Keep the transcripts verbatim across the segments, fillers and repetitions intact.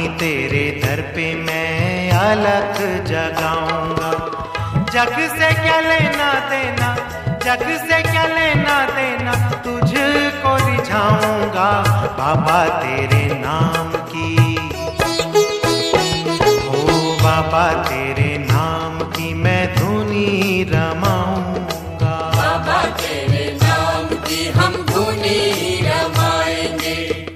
तेरे दर पे मैं अलख जगाऊंगा। जग से क्या लेना देना, जग से क्या लेना देना, तुझको रिझाऊंगा बाबा तेरे नाम की। ओ बाबा तेरे नाम की मैं धुनी रमाऊंगा। बाबा तेरे नाम की हम धुनी रमाएंगे।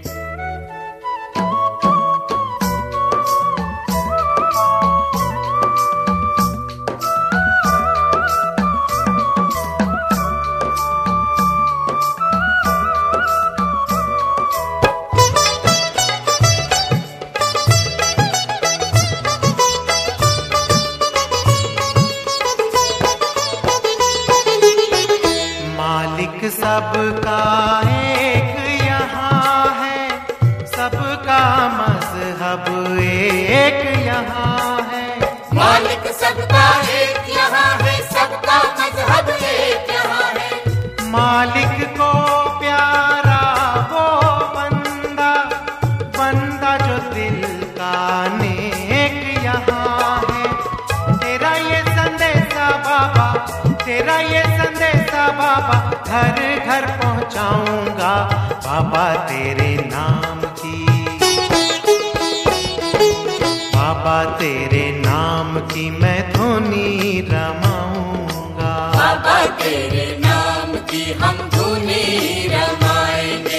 मालिक सबका एक यहाँ है, सबका मजहब एक यहाँ है। मालिक सबका एक यहाँ है, सबका मजहब एक यहाँ है। मालिक को प्यारा वो बंदा, बंदा जो दिल का नेक यहाँ है। तेरा ये संदेशा बाबा, तेरा ये संदेशा बाबा, घर घर पहुंचाऊंगा बाबा तेरे नाम की। बाबा तेरे नाम की मैं धुनी रमाऊंगा। बाबा तेरे नाम की हम धुनी रमाएंगे।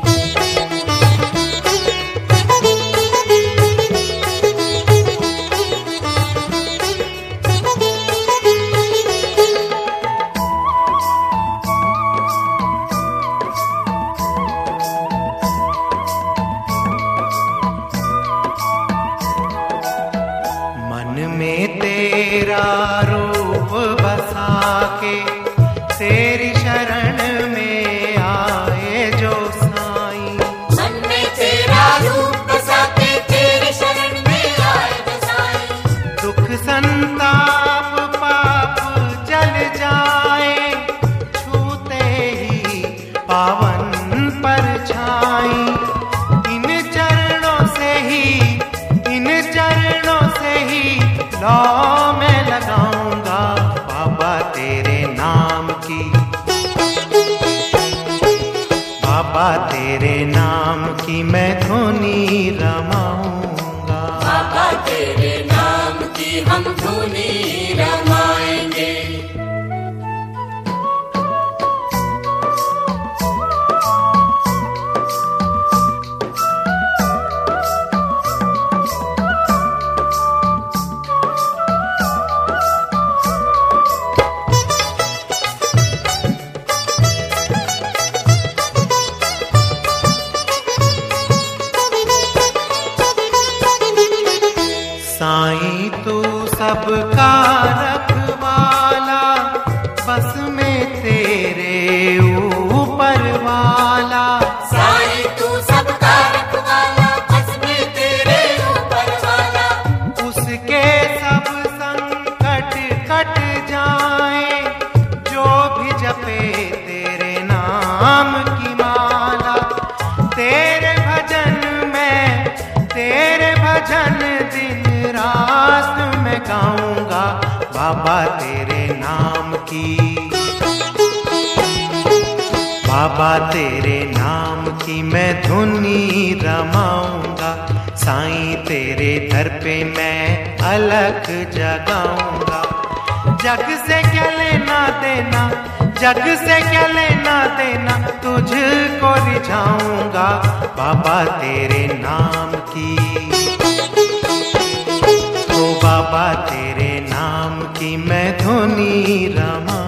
में तेरा रूप बसा के, तेरी शरण में आए जो साईं। मन में तेरा रूप बसा के, तेरी शरण में आए जो साईं। दुख संताप पाप जल जाए, छूते ही पावन परछाई। इन चरणों से ही, इन चरणों से ही लौ मैं लगाऊंगा बाबा तेरे नाम की। बाबा तेरे नाम की मैं धुनी रमाऊंगा। बाबा तेरे नाम की हम धुनी रमाएंगे। साईं तू सबका रखवाला, बस में तेरे ऊपर वाला। साईं तू सबका रखवाला, बस में तेरे ऊपर वाला। उसके सब संकट कट जाए, जो भी जपे तेरे नाम की माला। तेरे भजन में, तेरे भजन दिन रात मैं गाऊंगा बाबा तेरे नाम की। बाबा तेरे नाम की मैं धुनी रमाऊंगा। साईं तेरे दर पे मैं अलख जगाऊंगा। जग से क्या लेना देना, जग से क्या लेना देना, तुझको रिझाऊंगा बाबा तेरे नाम की। बाबा तेरे नाम की मैं धुनी रमा